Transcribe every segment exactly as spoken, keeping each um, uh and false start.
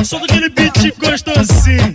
solta aquele beat gostosinho.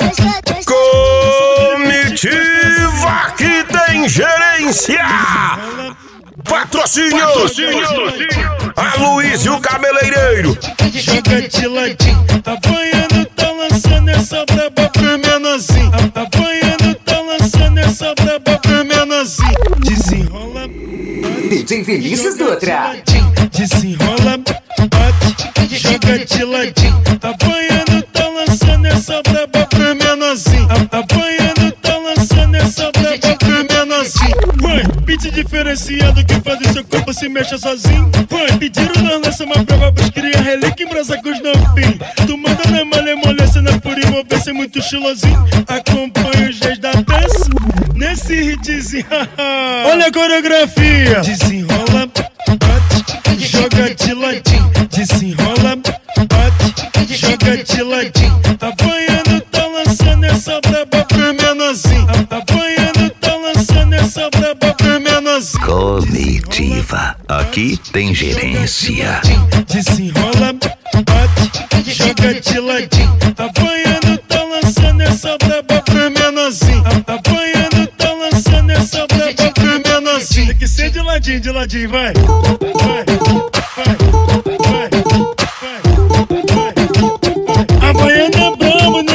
Comitiva que tem gerência. Patrocínio, Patrocínio. A Luiz e o Cabeleireiro. Joga de ladinho, tá banhando, tá lançando essa braba pro menorzinho. Tá banhando, tá lançando essa braba pro menorzinho. Desenrola, D J Vinícius Dutra. Desenrola, bate, joga de ladinho. Tá banhando, tá lançando essa braba pro menorzinho. Tá banhando, tá lançando essa braba pro menorzinho. Vai, beat diferenciado que faz o seu corpo se mexa sozinho. Vai, pediram na lança uma prova pros cria relíquia em brasa com os novinhos. Tu manda na malemolência, na pura envolvência, muito estilosinho. Acompanha os dias da dança nesse hitzinho. Olha a coreografia. Desenrola, bate, joga de ladinho. Desenrola, bate, joga de ladinho. Tá banhando, tá lançando essa braba pro menorzinho. Tá banhando, tá lançando essa braba pro menorzinho. Comitiva, aqui tem gerência. Desenrola, bate, joga de ladinho. Tá banhando, tá lançando essa braba pro menorzinho. Tá banhando, tá lançando essa braba pro menorzinho. Tem que ser de ladinho, de ladinho, vai. Vai, vai, vai, vai, vai, vai. A baiana é brabo